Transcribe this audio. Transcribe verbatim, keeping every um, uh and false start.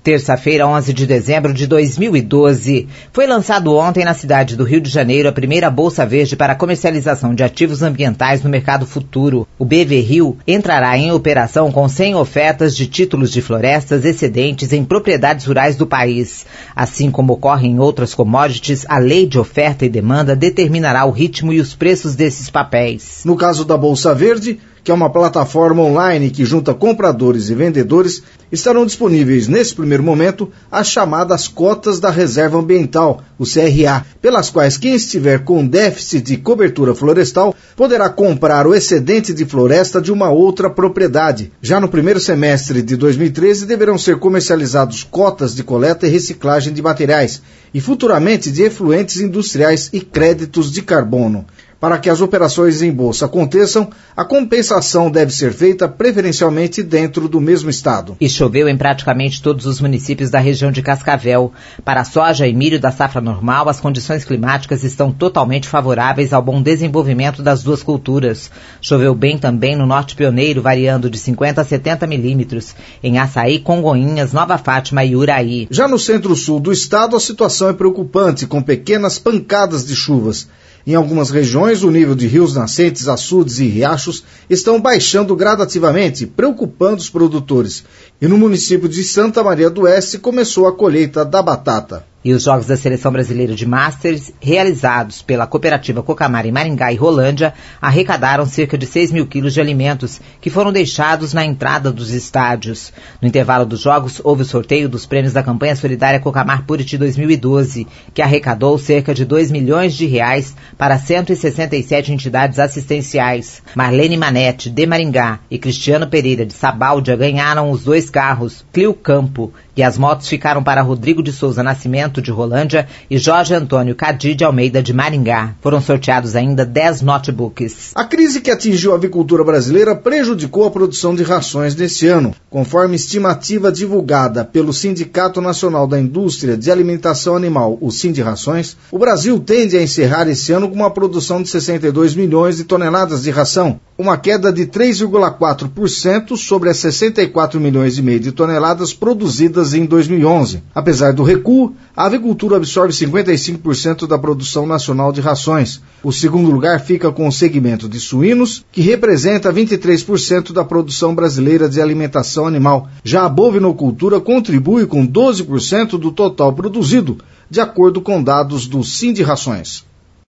Terça-feira, onze de dezembro de dois mil e doze. Foi lançado ontem na cidade do Rio de Janeiro a primeira Bolsa Verde para a comercialização de ativos ambientais no mercado futuro. O B V Rio entrará em operação com cem ofertas de títulos de florestas excedentes em propriedades rurais do país. Assim como ocorre em outras commodities, a lei de oferta e demanda determinará o ritmo e os preços desses papéis. No caso da Bolsa Verde, que é uma plataforma online que junta compradores e vendedores, estarão disponíveis nesse primeiro momento as chamadas cotas da Reserva Ambiental, o C R A, pelas quais quem estiver com déficit de cobertura florestal poderá comprar o excedente de floresta de uma outra propriedade. Já no primeiro semestre de dois mil e treze deverão ser comercializados cotas de coleta e reciclagem de materiais e futuramente de efluentes industriais e créditos de carbono. Para que as operações em bolsa aconteçam, a compensação deve ser feita preferencialmente dentro do mesmo estado. E choveu em praticamente todos os municípios da região de Cascavel. Para a soja e milho da safra normal, as condições climáticas estão totalmente favoráveis ao bom desenvolvimento das duas culturas. Choveu bem também no Norte Pioneiro, variando de cinquenta a setenta milímetros, em Açaí, Congonhas, Nova Fátima e Uraí. Já no centro-sul do estado, a situação é preocupante, com pequenas pancadas de chuvas. Em algumas regiões, o nível de rios nascentes, açudes e riachos estão baixando gradativamente, preocupando os produtores. E no município de Santa Maria do Oeste começou a colheita da batata. E os Jogos da Seleção Brasileira de Masters, realizados pela Cooperativa Cocamar em Maringá e Rolândia, arrecadaram cerca de seis mil quilos de alimentos que foram deixados na entrada dos estádios. No intervalo dos Jogos, houve o sorteio dos prêmios da campanha solidária Cocamar Purity dois mil e doze, que arrecadou cerca de dois milhões de reais para cento e sessenta e sete entidades assistenciais. Marlene Manete, de Maringá, e Cristiano Pereira, de Sabáudia, ganharam os dois carros Clio Campo, e as motos ficaram para Rodrigo de Souza Nascimento, de Rolândia, e Jorge Antônio Cadi de Almeida, de Maringá. Foram sorteados ainda dez notebooks. A crise que atingiu a avicultura brasileira prejudicou a produção de rações neste ano. Conforme estimativa divulgada pelo Sindicato Nacional da Indústria de Alimentação Animal, o Sindirrações, o Brasil tende a encerrar esse ano com uma produção de sessenta e dois milhões de toneladas de ração, uma queda de três vírgula quatro por cento sobre as sessenta e quatro milhões e meio de toneladas produzidas em dois mil e onze. Apesar do recuo, a avicultura absorve cinquenta e cinco por cento da produção nacional de rações. O segundo lugar fica com o segmento de suínos, que representa vinte e três por cento da produção brasileira de alimentação animal. Já a bovinocultura contribui com doze por cento do total produzido, de acordo com dados do Sindirrações.